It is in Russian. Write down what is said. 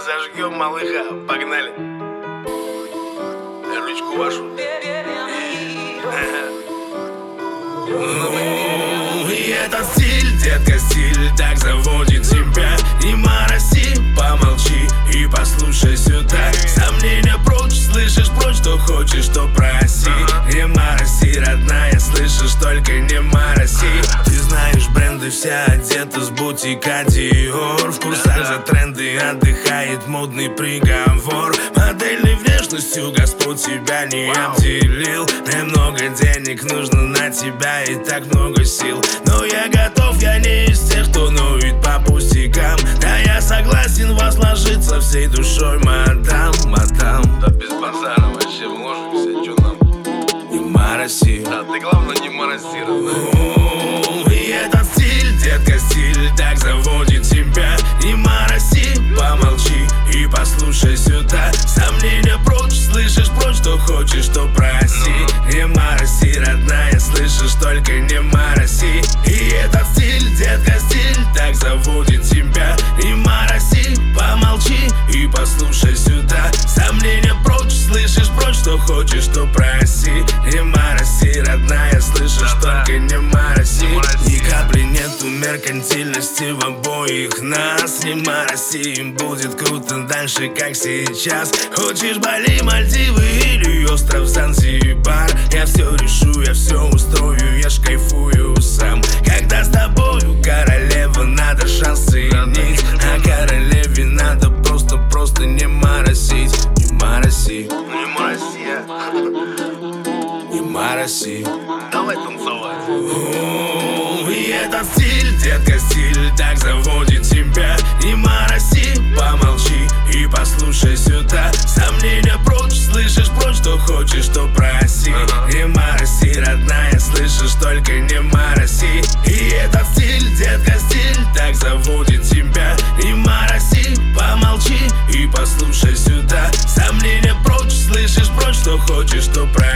Зажгем малыха, погнали. Ручку вашу. И этот стиль, детка, стиль так заводит тебя. Не мороси, помолчи и послушай сюда. Сомнения прочь, слышишь прочь, что хочешь, то проси. Не мороси, родная, слышишь, только не мороси. Ты знаешь, бренды вся одета с бутика Dior. В курсах за тренды отдыхает модный приговор. Модельной внешностью Господь тебя не обделил. Немного денег нужно на тебя и так много сил. Но я готов, я не из тех, кто ноет по пустякам. Да я согласен возложиться всей душой, мадам, мадам. Да без базара вообще вложимся, чё нам? Не мороси. Да ты главное не мороси, родная. И этот стиль, детка, стиль так заводит тебя. Не мороси, помолчи и послушай сюда. Сомнения прочь, слышишь прочь, что хочешь, то проси. Не мороси, родная, слышишь, только не мороси. И этот стиль, детка, стиль так заводит тебя. Не мороси, помолчи и послушай сюда. Сомнения прочь, слышишь прочь, что хочешь, то проси. Не мороси, родная, слышишь, только не мороси. Ни капли нету меркантильности в обоих нас. Не мороси, им будет круто дальше, как сейчас. Хочешь Бали, Мальдивы или остров Занзибар? Я все решу, я все устрою, я ж кайфую сам. Когда с тобою, королева, надо шанс ценить. А королеве надо просто не моросить. Не мороси, Не мороси, не мороси. давай танцевать. И этот стиль, детка, стиль так заводит тебя. Не мороси, помолчи и послушай сюда. Сомнения прочь, слышишь прочь, что хочешь, то проси. Не мороси, родная, слышишь, только не мороси. И этот стиль, детка, стиль так заводит тебя. Не мороси, помолчи и послушай сюда. Сомнения прочь, слышишь прочь, что хочешь, то проси.